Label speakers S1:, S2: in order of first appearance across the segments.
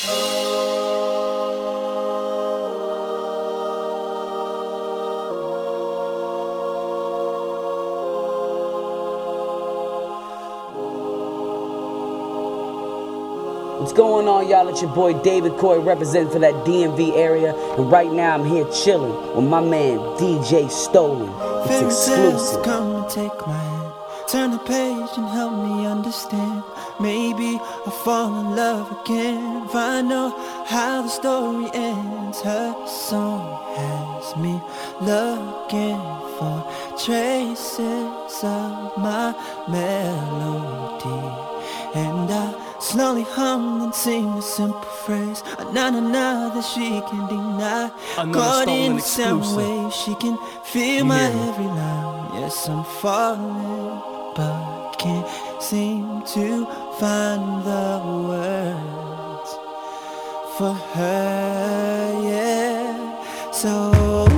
S1: What's going on, y'all? It's your boy David Coy representing for that DMV area. And right now I'm here chilling with my man DJ Stolen. It's exclusive.
S2: Come and take my hand, turn the page and help me understand. Maybe I'll fall in love again if I know how the story ends. Her song has me looking for traces of my melody, and I slowly hum and sing a simple phrase, a na-na-na that she can deny. Caught in the sound wave, she can feel my every line. Yes, I'm falling, but can't seem to find the words for her, yeah. So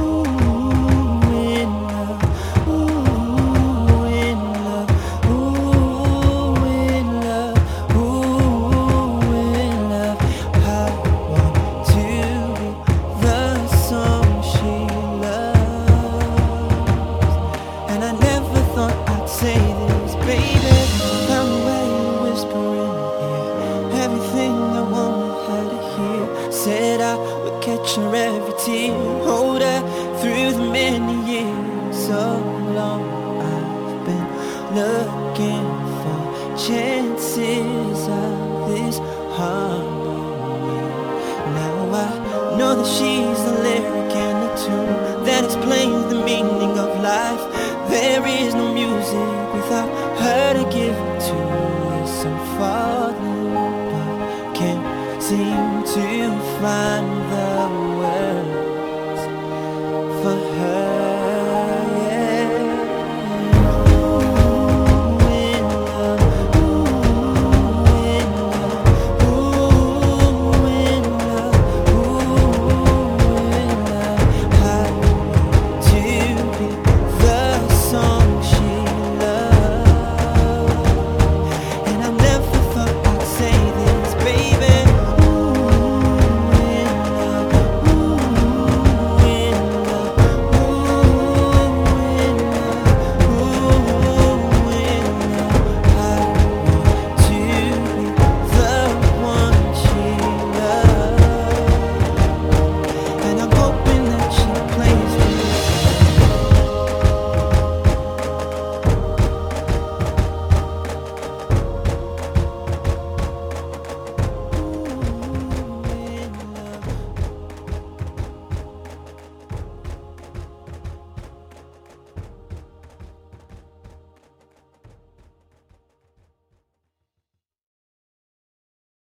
S2: said I would catch her every tear, hold her through the many years. So long I've been looking for chances of this harmony. Now I know that she's the lyric and the tune that explains the meaning of life. There is no music without her to give it to. Yes, I'm falling, but can't seem to find the words for her.